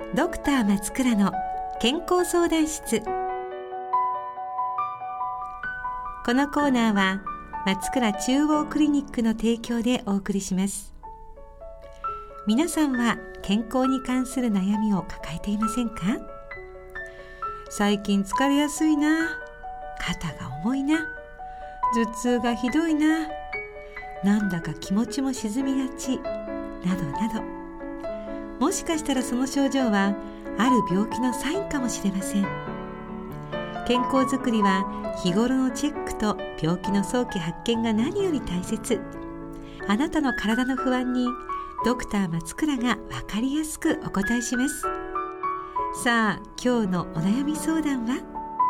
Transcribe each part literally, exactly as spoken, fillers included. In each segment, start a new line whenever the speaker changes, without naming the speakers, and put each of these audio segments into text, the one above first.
ドクター松倉の健康相談室。このコーナーは松倉中央クリニックの提供でお送りします。皆さんは健康に関する悩みを抱えていませんか？最近疲れやすいな、肩が重いな、頭痛がひどいな、なんだか気持ちも沈みがち、などなど。もしかしたらその症状はある病気のサインかもしれません。健康づくりは日頃のチェックと病気の早期発見が何より大切。あなたの体の不安にドクター松倉が分かりやすくお答えします。さあ、今日のお悩み相談は？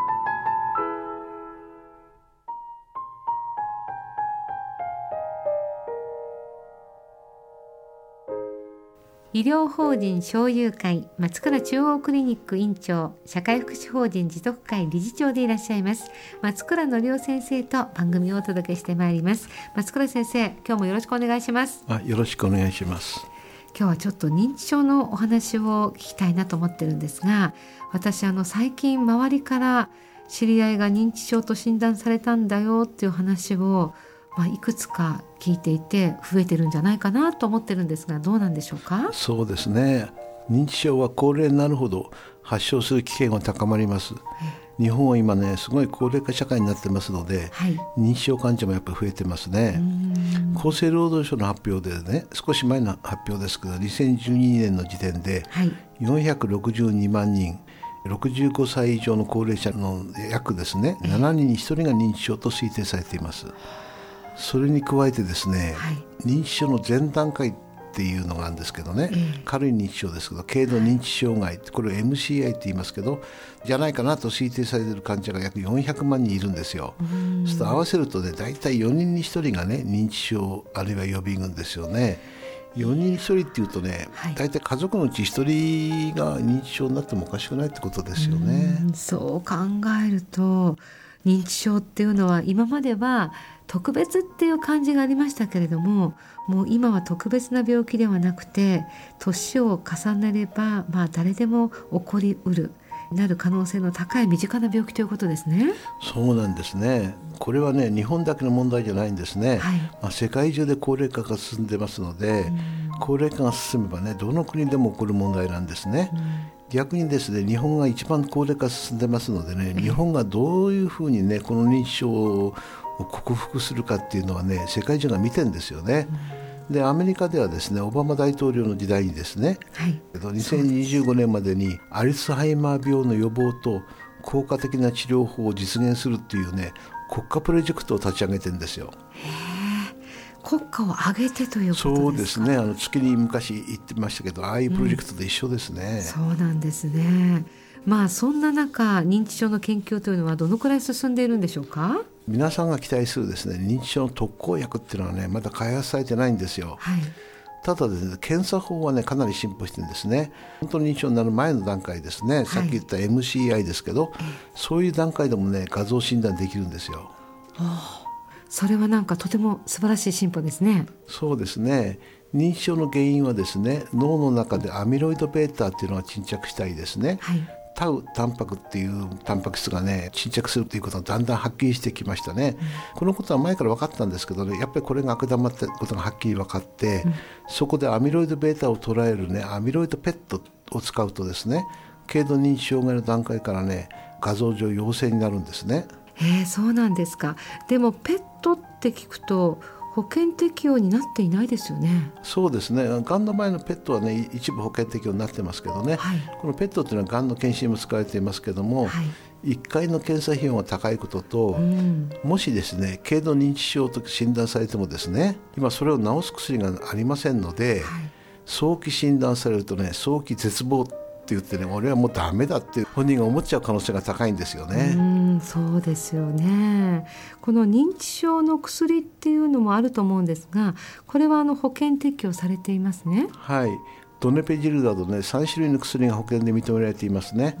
医療法人小友会松倉中央クリニック院長、社会福祉法人持続会理事長でいらっしゃいます松倉則夫先生と番組をお届けしてまいります。松倉先生、今日もよろしくお願いします。
あ、よろしくお願いします。
今日はちょっと認知症のお話を聞きたいなと思ってるんですが、私あの最近周りから知り合いが認知症と診断されたんだよっていう話を、まあ、いくつか聞いていて増えてるんじゃないかなと思ってるんですが、どうなんでしょうか？
そうですね、認知症は高齢になるほど発症する危険が高まります。日本は今ね、すごい高齢化社会になってますので、はい、認知症患者もやっぱり増えてますね。厚生労働省の発表でね、少し前の発表ですけどにせんじゅうにねんの時点でよんひゃくろくじゅうにまんにん、ろくじゅうごさい以上の高齢者の約ですねしちにんにひとりが認知症と推定されています。それに加えてですね、はい、認知症の前段階っていうのがあるんですけどね、えー、軽い認知症ですけど軽度認知障害、これを エムシーアイ って言いますけど、じゃないかなと推定されている患者が約よんひゃくまんにんいるんですよ。そうすると合わせるとね、大体よにんにひとりがね認知症あるいは予備軍ですよね。よにんにひとりっていうとね、はい、大体家族のうちひとりが認知症になってもおかしくないってことですよね。
うん、そう考えると認知症っていうのは今までは特別っていう感じがありましたけれども、もう今は特別な病気ではなくて、年を重ねれば、まあ、誰でも起こりうるなる可能性の高い身近な病気ということですね。
そうなんですね。これはね、日本だけの問題じゃないんですね。はい、まあ、世界中で高齢化が進んでますので、高齢化が進めばね、どの国でも起こる問題なんですね。逆にですね、日本が一番高齢化進んでますのでね、日本がどういうふうにねこの認知症を克服するかっていうのはね、世界中が見てるんですよね。でアメリカではですね、オバマ大統領の時代にですね、はい、にせんにじゅうごねんまでにアルツハイマー病の予防と効果的な治療法を実現するっていうね、国家プロジェクトを立ち上げてるんですよ。
国家を挙げてということですか？
そうですね、あの月に昔行ってましたけど、ああいうプロジェクトと一緒ですね。
うん、そうなんですね。まあそんな中、認知症の研究というのはどのくらい進んでいるんでしょうか？
皆さんが期待するですね、認知症の特効薬っていうのはね、まだ開発されてないんですよ。はい、ただですね、検査法はねかなり進歩してるんですね。本当に認知症になる前の段階ですね、はい、さっき言った エムシーアイ ですけど、そういう段階でもね画像診断できるんですよ。
ああ、それはなんかとても素晴らしい進歩ですね。
そうですね。認知症の原因はですね、脳の中でアミロイド β っていうのが沈着したりですね、はい、タウタンパクっていうタンパク質がね沈着するということがだんだんはっきりしてきましたね。うん、このことは前から分かったんですけどね、やっぱりこれが悪玉ってことがはっきり分かって、うん、そこでアミロイド β を捉えるねアミロイド ペット を使うとですね、軽度認知障害の段階からね画像上陽性になるんですね。
えー、そうなんですか。でもペットって聞くと保険適用になっていないですよね。
そうですね、がんの場合のペットはね一部保険適用になってますけどね、はい、このペットっていうのはがんの検診にも使われていますけども、はい、いっかいの検査費用が高いことと、うん、もしですね軽度認知症と診断されてもですね、今それを治す薬がありませんので、はい、早期診断されるとね早期絶望って言ってね、俺はもうダメだって本人が思っちゃう可能性が高いんですよね。
うん、そうですよね。この認知症の薬っていうのもあると思うんですが、これはあの保険適用されていますね。
はい、ドネペジルなどねさんしゅるいの薬が保険で認められていますね。うん、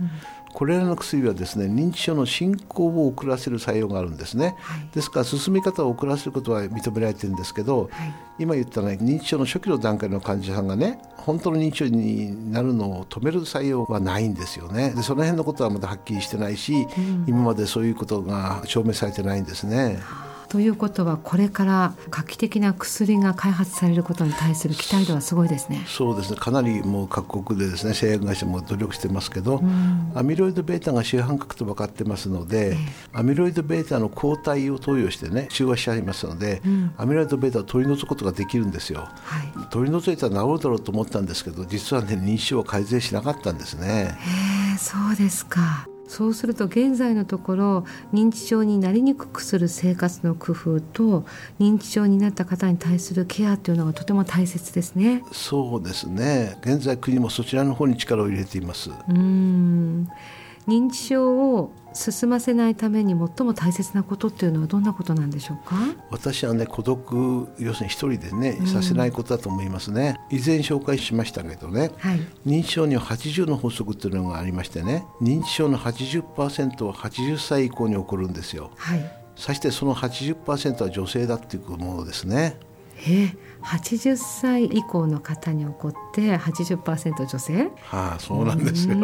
これらの薬はですね、認知症の進行を遅らせる作用があるんですね、はい、ですから進み方を遅らせることは認められてるんですけど、はい、今言ったね、認知症の初期の段階の患者さんがね、本当の認知症になるのを止める作用はないんですよね。でその辺のことはまだはっきりしてないし、うん、今までそういうことが証明されてないんですね。
ということは、これから画期的な薬が開発されることに対する期待度はすごいですね。
そうですね、かなりもう各国でですね、製薬会社も努力してますけど、うん、アミロイド β が主犯格と分かってますので、えー、アミロイド β の抗体を投与してね、中和しちゃいますので、うん、アミロイド β を取り除くことができるんですよ、はい、取り除いたら治るだろうと思ったんですけど、実はね、認知症は改善しなかったんですね。
へー、そうですか。そうすると現在のところ、認知症になりにくくする生活の工夫と、認知症になった方に対するケアというのがとても大切ですね。
そうですね、現在国もそちらの方に力を入れています。う
ーん、認知症を進ませないために最も大切なことっていうのはどんなことなんでしょうか。
私はね、孤独、要するに一人でね、させないことだと思いますね。以前紹介しましたけどね、はい、認知症にははちじゅうの法則というのがありましてね、認知症の はちじゅっパーセント ははちじゅっさい以降に起こるんですよ、はい、そしてその はちじゅっパーセント は女性だっていうものですね。
えはちじゅっさい以降の方に起こって はちじゅっパーセント 女性。
はあ、そうなんですよ。
うん、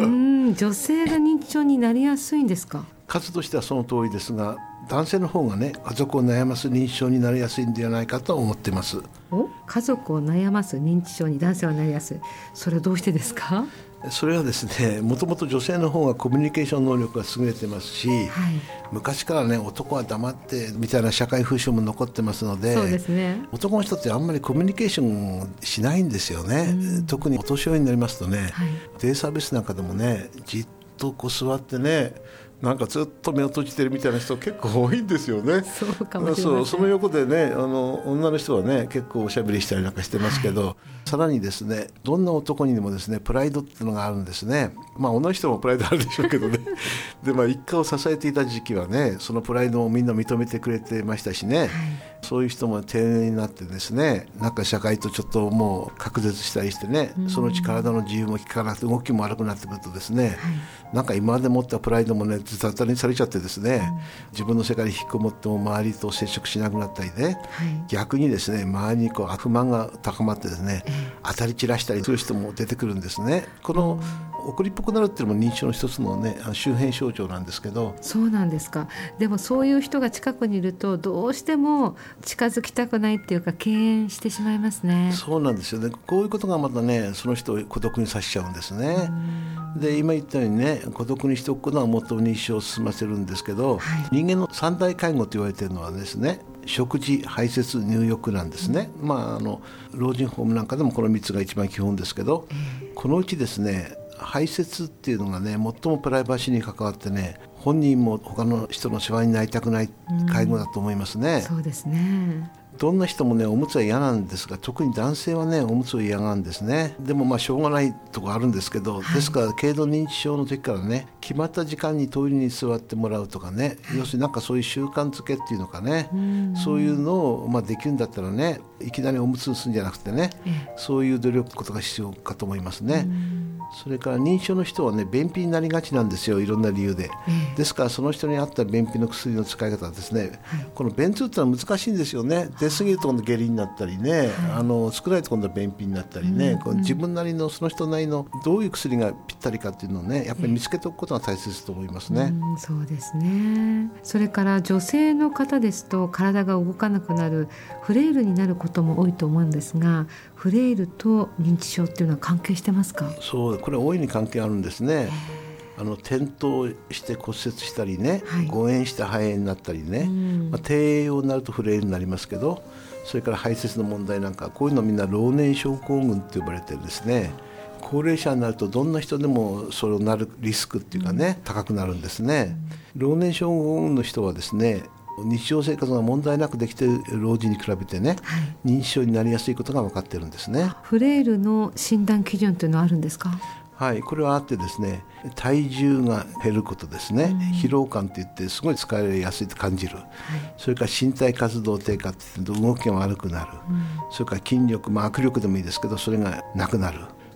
女性が認知症になりやすいんですか。
数としてはその通りですが、男性の方がね、家族を悩ます認知症になりやすいんではないかと思っています。
お、家族を悩ます認知症に男性はなりやすい、それはどうしてですか。
それはですね、もともと女性の方がコミュニケーション能力が優れてますし、はい、昔からね、男は黙ってみたいな社会風習も残ってますので、
そうですね、
男の人ってあんまりコミュニケーションしないんですよね、うん、特にお年寄りになりますとね、はい、デイサービスなんかでもね、じっとこう座ってね、なんかずっと目を閉じてるみたいな人結構多いんですよね。
そうかもしれません。
そう、その横でね、あの女の人はね、結構おしゃべりしたりなんかしてますけど、はい、さらにですね、どんな男にでもですね、プライドっていうのがあるんですね。まあ女の人もプライドあるでしょうけどねで、まあ、一家を支えていた時期はね、そのプライドをみんな認めてくれてましたしね、はい、そういう人も定年になってですね、なんか社会とちょっともう隔絶したりしてね、そのうち体の自由も利かなくて動きも悪くなってくるとですね、はい、なんか今まで持ったプライドもね、ずたずたにされちゃってですね、うん、自分の世界に引きこもっても周りと接触しなくなったりね、はい、逆にですね、周りにこう不満が高まってですね、えー、当たり散らしたりする人も出てくるんですね。この怒りっぽくなるっていうのも認知症の一つのね、周辺症状なんですけど。
そうなんですか。でもそういう人が近くにいると、どうしても近づきたくないっていうか、敬遠してしまいますね。
そうなんですよね。こういうことがまたね、その人を孤独にさせちゃうんですね。で、今言ったようにね、孤独にしておくことがもっと認知症を進ませるんですけど、はい、人間の三大介護と言われているのはですね、食事、排泄、入浴なんですね、うん、まあ、あの老人ホームなんかでもこのみっつが一番基本ですけど、えー、このうちですね、排泄っていうのがね、最もプライバシーに関わってね、本人も他の人の世話になりたくない介護だと思いますね、
うん、そうですね。
どんな人もね、おむつは嫌なんですが、特に男性はね、おむつを嫌がるんですね。でもまあしょうがないところあるんですけど、はい、ですから軽度認知症の時からね、決まった時間にトイレに座ってもらうとかね、はい、要するになんかそういう習慣づけっていうのかね、そういうのをまあできるんだったらね、いきなりおむつをするんじゃなくてね、そういう努力ことが必要かと思いますね。それから認知症の人はね、便秘になりがちなんですよ、いろんな理由で。ですからその人に合った便秘の薬の使い方はですね、はい、この便通ってのは難しいんですよね。出過ぎると今度下痢になったりね、はい、あの少ないと今度は便秘になったりね、うんうん、こう自分なりのその人なりのどういう薬がぴったりかっていうのをね、やっぱり見つけておくことが大切と思いますね、
うん、そうですね。それから女性の方ですと、体が動かなくなるフレイルになることも多いと思うんですが、フレイルと認知症っていうのは関係してますか？
そう、これは大いに関係あるんですね。あの転倒して骨折したりね、はい、誤嚥して肺炎になったりね、まあ、低栄養になるとフレイルになりますけど、それから排泄の問題なんか、こういうのみんな老年症候群って呼ばれてるんですね。高齢者になるとどんな人でもそれをなるリスクっていうかね、うん、高くなるんですね。老年症候群の人はですね、日常生活が問題なくできている老人に比べてね、はい、認知症になりやすいことが分かっているんですね。
フレイルの診断基準というのはあるんですか？
はい、これはあってですね、体重が減ることですね、うん、疲労感といってすごい疲れやすいと感じる、はい、それから身体活動低下って言って動きが悪くなる、うん、それから筋力、まあ、握力でもいいですけどそれがなくなる、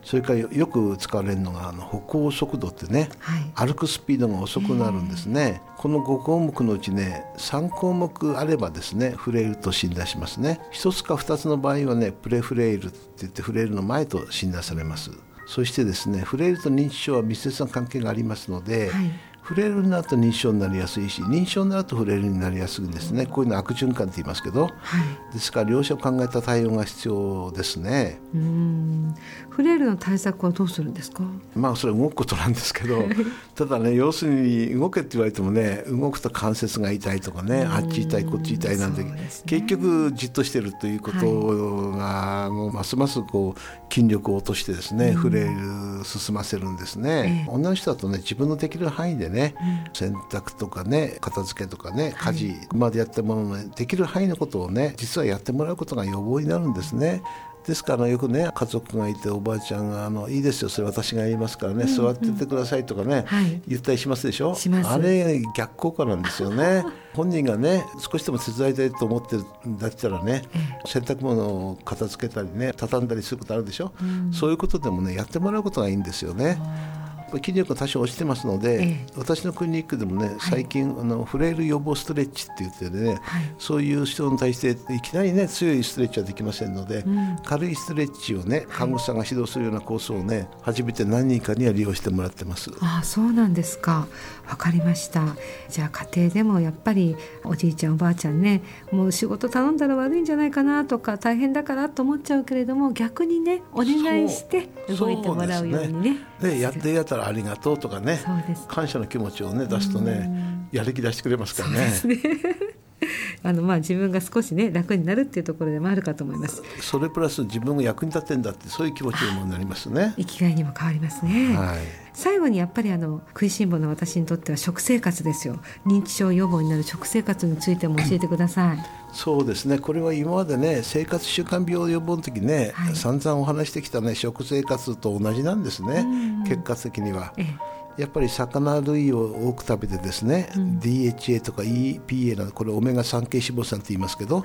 それからよく使われるのがあの歩行速度ってね、はい、歩くスピードが遅くなるんですね。このご項目のうちねさん項目あればですねフレイルと診断しますね。ひとつかふたつの場合はねプレフレイルって言ってフレイルの前と診断されます。そしてですねフレイルと認知症は密接な関係がありますので、はい、フレイルになると認知症になりやすいし認知症になるとフレイルになりやすいんですね。こういうの悪循環って言いますけど、はい、ですから両者を考えた対応が必要ですね。
うーんフレイルの対策はどうするんですか？
まあそれは動くことなんですけどただね要するに動けって言われてもね動くと関節が痛いとかねあっち痛いこっち痛いなんて、ね、結局じっとしてるということが、はい、もうますますこう筋力を落としてですねフレイル進ませるんですね、ええ、女の人だとね自分のできる範囲でね、うん、洗濯とかね片付けとかね家事、はい、今までやったものの、ね、できる範囲のことをね実はやってもらうことが予防になるんですね。ですからよくね家族がいておばあちゃんがあのいいですよそれ私がやりますからね、うんうん、座っててくださいとかね、はい、言ったりしますでしょ。します。あれ逆効果なんですよね本人がね少しでも手伝いたいと思ってるんだったらね、ええ、洗濯物を片付けたりね畳んだりすることあるでしょ、うん、そういうことでもねやってもらうことがいいんですよね。筋力が多少落ちてますので、ええ、私のクリニックでもね最近、はい、あのフレイル予防ストレッチって言ってね、はい、そういう人に対していきなりね強いストレッチはできませんので、うん、軽いストレッチをね看護師さんが指導するようなコースをね初めて何人かには利用してもらってます。
ああそうなんですか。わかりました。じゃあ家庭でもやっぱりおじいちゃんおばあちゃんねもう仕事頼んだら悪いんじゃないかなとか大変だからと思っちゃうけれども逆にねお願いして動いてもらうようにね
でやってやったらありがとうとかね感謝の気持ちをね出すとねやる気出してくれますからね。そうですね
あのまあ自分が少しね楽になるっていうところでもあるかと思います。
それプラス自分が役に立ってんだってそういう気持ちにもなりますね。
生きがいにも変わりますね、はい、最後にやっぱりあの食いしん坊の私にとっては食生活ですよ。認知症予防になる食生活についても教えてください。
そうですねこれは今までね生活習慣病予防の時ね、はい、散々お話してきたね食生活と同じなんですね。結果的には、ええやっぱり魚類を多く食べてですね、うん、ディーエイチエー とか イーピーエー などこれオメガさん系脂肪酸って言いますけど、はい、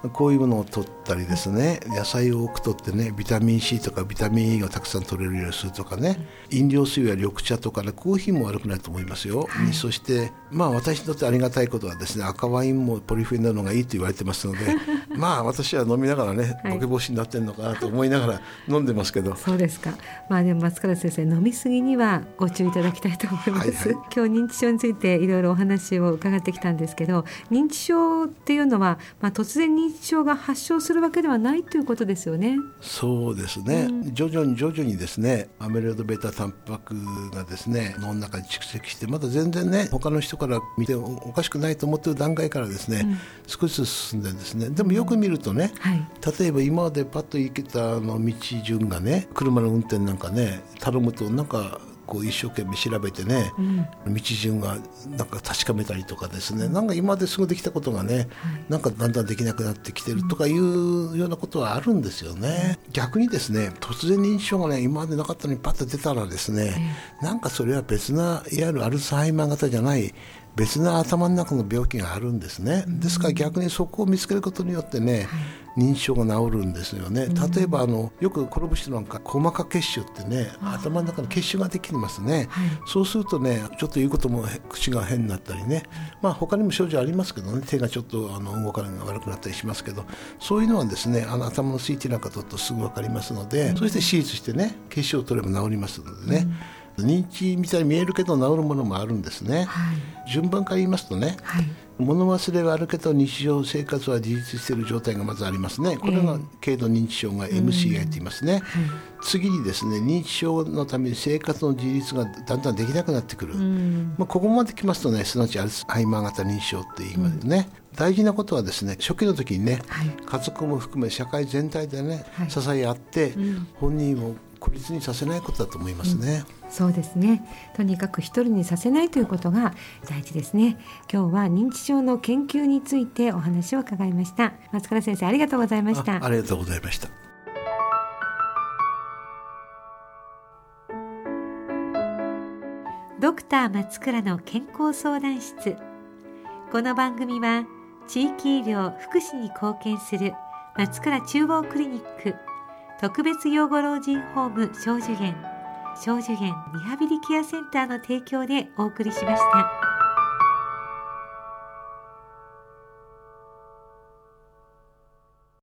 こういうものを取ったりですね野菜を多く取ってねビタミン C とかビタミン E がたくさん取れるようにするとかね、うん、飲料水や緑茶とかねコーヒーも悪くないと思いますよ、はい、そしてまあ私にとってありがたいことはですね赤ワインもポリフェノールがいいと言われてますのでまあ私は飲みながらねボケ防止になってるのかなと思いながら飲んでますけど、はい、
そうですか。まあでも松倉先生飲みすぎにはご注意いただきたいと思います、はいはい、今日認知症についていろいろお話を伺ってきたんですけど認知症っていうのは、まあ、突然認知症が発症するわけではないということですよね。
そうですね、うん、徐々に徐々にですねアミロイド β タンパクがですね脳の中に蓄積してまだ全然ね他の人から見ておかしくないと思っている段階からですね、うん、少しずつ進んでるんですね。でもよく見るとね、はい、例えば今までパッと行けたあの道順がね車の運転なんかね頼むとなんかこう一生懸命調べてね、うん、道順がなんか確かめたりとかですね、なんか今まですぐできたことがね、はい、なんかだんだんできなくなってきてるとかいうようなことはあるんですよね、うん、逆にですね突然認知症がね今までなかったのにパッと出たらですね、うん、なんかそれは別ないわゆるアルツハイマー型じゃない別な頭の中の病気があるんですね。ですから逆にそこを見つけることによってね、はい、認知症が治るんですよね。例えばあのよく転ぶ人なんか細か血腫ってね頭の中の血腫ができますね、はい、そうするとねちょっと言うことも口が変になったりね、まあ、他にも症状ありますけどね手がちょっとあの動かないのが悪くなったりしますけどそういうのはですねあの頭の シーティー なんか取るとすぐ分かりますので、うん、そして手術してね血腫を取れば治りますのでね、うん、認知みたいに見えるけど治るものもあるんですね、はい、順番から言いますとね、はい、物忘れがあるけど日常生活は自立している状態がまずありますね。これが軽度認知症が エムシーアイ と言いますね、はい、次にですね認知症のために生活の自立がだんだんできなくなってくる、まあ、ここまで来ますとねすなわちアルツハイマー型認知症って言いますね、うん、大事なことはですね初期の時にね、はい、家族も含め社会全体でね、はい、支え合って、うん、本人を孤立にさせないことだと思いますね、
うん、そうですね。とにかく一人にさせないということが大事ですね。今日は認知症の研究についてお話を伺いました。松倉先生ありがとうございました。
あ, ありがとうございました。
ドクター松倉の健康相談室。この番組は地域医療福祉に貢献する松倉中央クリニック特別養護老人ホーム小寿園、小寿園リハビリケアセンターの提供でお送りしました。